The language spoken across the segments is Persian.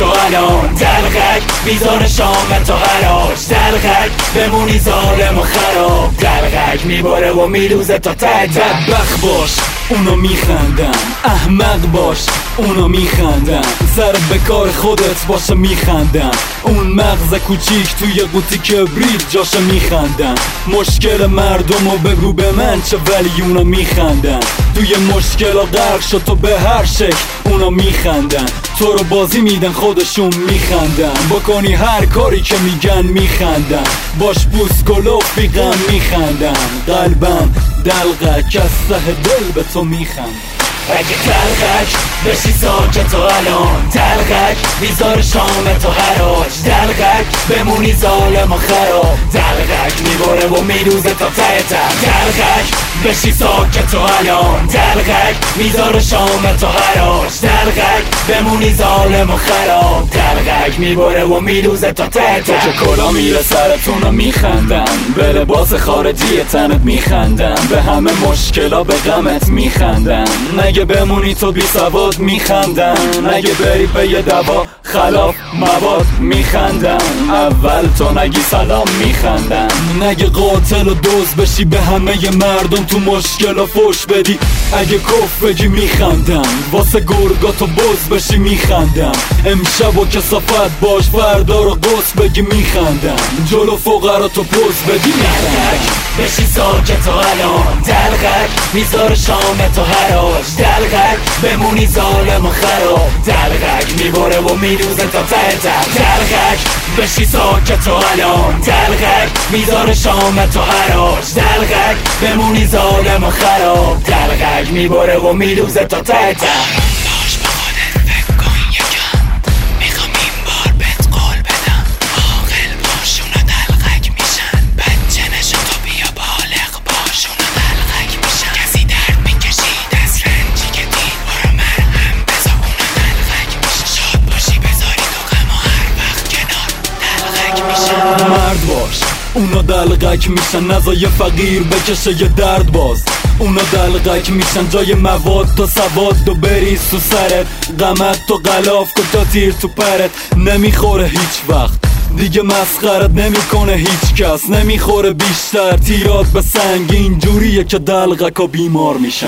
تو الان دلغک میذاره شام تو حراج دلغک بمونی ظالم و خراب دلغک میباره و میدوزه تا ته بدبخت باش اونا میخندن احمق باش اونا میخندن سر به کار خودت باشه میخندن اون مغز کوچیک توی قوطی کبریت جاشه میخندن مشکل مردمو بگو به من چه ولی اونا میخندن توی مشکل غرق شد تو به هر شکل اونا میخندن تو رو بازی میدن خودشون میخندن بکنی هر کاری که میگن میخندن باش بوس کن و بیغم میخندن قلبم دلغک از ته دل به تو میخند اگه دلغک بشی ساکت تو الان دلغک میذاره شام تو حراج دلغک بمونی ظالم و خراب دلغک میبره و میدوزه تا ته دلغک بشی ساکت تو الان دلغک میذاره شام تو حراج دلغک بمونی ظالم و خراب دلغک میبره و میدوزه تا ته تو که کلا میره سرتونو میخندن به لباس خارجی تنت میخندن به همه مشکلا به غمت میخندن نگه بمونی تو بی سواد میخندن نگه بری به یه دوا خلاف مواد میخندن اول تو نگی سلام میخندن نگه قاتل و دوز بشی به همه مردم تو مشکل و فوش بدی اگه کف بگی میخندن واسه گرگاتو بز بشی میخندن امشب و کسافت باش فردا رو قص بگی میخندن جلو فقرا تو پوز بدی دلغک بشی ساکت تو الان دلغک میذاره شام تو حراج دلغک بمونی ظالم و خراب دلغک میبره و میدوزه تا ته دلغک بشی ساکت تو الان دلغک میذاره شام تو حراج دلغک بمونی ظالم و خراب دلغک میبره و میدوزه تا ته باش با خودت فکر کن یکم میخوام این بار بهت قول بدم عاقل باش اونا دلغک میشن بچه نشو تو بیا بالغ باش اونا دلغک میشن کسی درد میکشید از رنجی که دید برو مرهم بذار اونا دلغک میشن شاد باشی بذاری تو غم و هر وقت کنار دلغک میشن مرد باش اونا دلغک میشن نزا یه فقیر بکشه یه درد باز اونا دلغک میشن جای مواد تا سواد و بریز تو سرت غمت تو غلاف کن تا تیر تو پرت نمیخوره هیچ وقت دیگه مسخرت نمیکنه هیچ کس نمیخوره بیشتر تیرات به سنگ اینجوریه که دلغک ها بیمار میشن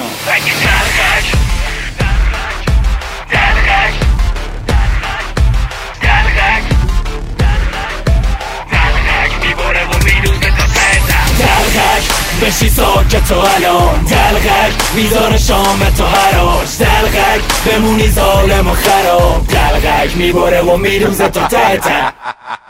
بشی ساکت تو الان دلغک میذاره شام تو حراج دلغک بمونی ظالم و خراب دلغک میبره و میدوزه تا ته